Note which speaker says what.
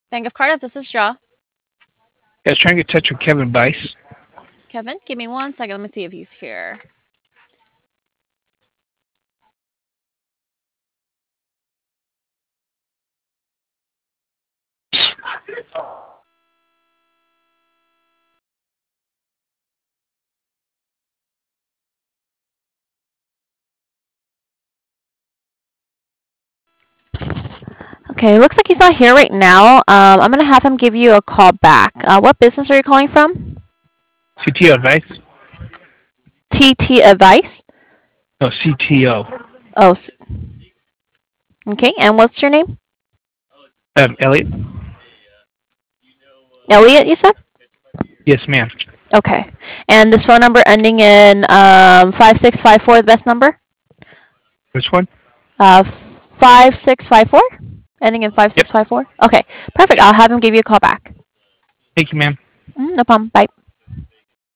Speaker 1: Bank of Cardiff, this is Shaw.
Speaker 2: I was trying to get in touch with Kevin Bice.
Speaker 1: Kevin, give me 1 second. Let me see if he's here. Okay, looks like he's not here right now. I'm gonna have him give you a call back. What business are you calling from?
Speaker 2: CTO advice?
Speaker 1: TT Advice.
Speaker 2: No, CTO.
Speaker 1: Oh, okay. And what's your name?
Speaker 2: Elliot?
Speaker 1: Elliot, you said?
Speaker 2: Yes, ma'am.
Speaker 1: Okay. And this phone number ending in 5654, the best number?
Speaker 2: Which one?
Speaker 1: 5654? Ending in
Speaker 2: Yep.
Speaker 1: 5654? Okay, perfect. I'll have him give you a call back.
Speaker 2: Thank you, ma'am.
Speaker 1: No problem. Bye.